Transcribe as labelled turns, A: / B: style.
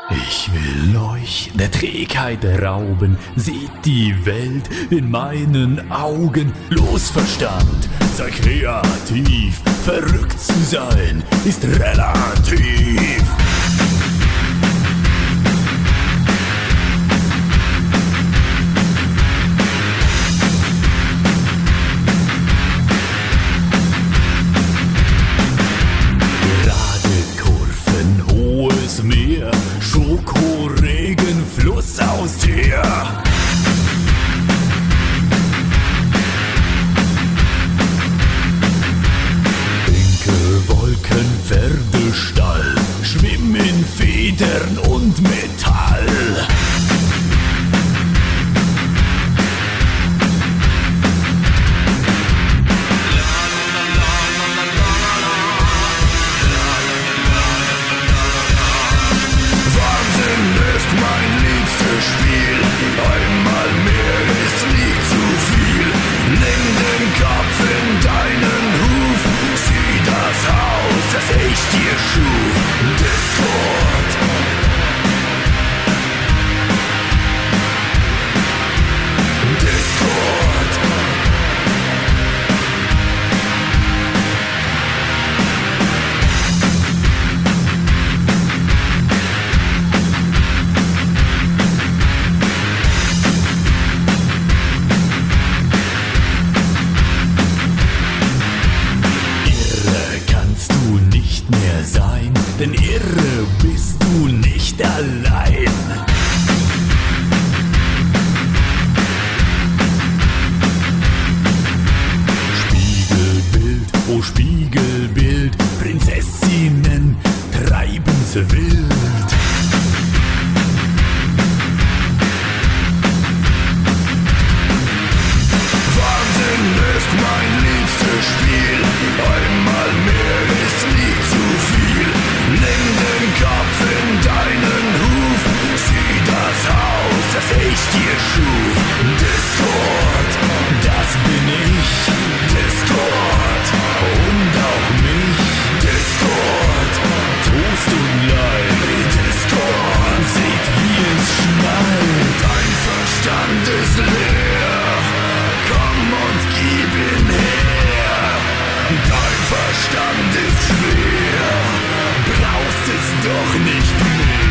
A: Ich will euch der Trägheit rauben, seht die Welt in meinen Augen. Los Verstand, sei kreativ, verrückt zu sein ist relativ. Meer, Schokoregen, Fluss aus Teer. Pinke Wolken, Pferdestall, schwimm in Federn und Metall.
B: Mein liebstes Spiel, einmal mehr ist nie zu viel. Nimm den Kopf in deinen Huf, sieh das Haus, das ich dir schuf. Discord. Discord.
A: Sein, denn irre bist du nicht allein. Spiegelbild, oh Spiegelbild, Prinzessinnen treiben's wild.
B: Wahnsinn ist mein liebstes Spiel, einmal mehr ist nie zu viel. Nimm den Kopf in deinen Huf, sieh das Haus, das ich dir schuf. Discord,
A: das bin ich.
B: Discord,
A: und auch mich.
B: Discord,
A: Trost und Leid.
B: Discord,
A: seht wie es schneit.
B: Dein Verstand ist leer, komm und gib ihn her. Dein Verstand ist schwer, brauchst es doch nicht mehr.